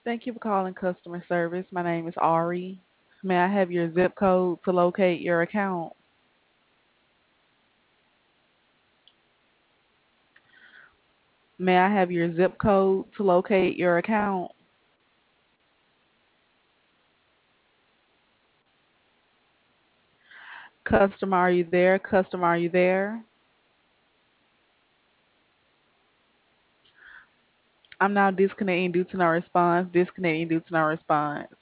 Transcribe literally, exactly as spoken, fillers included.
Thank you for calling customer service. My name is Ari. May I have your zip code to locate your account? May I have your zip code to locate your account? Customer, are you there? Customer, are you there? I'm now disconnecting due to no response. Disconnecting due to no response.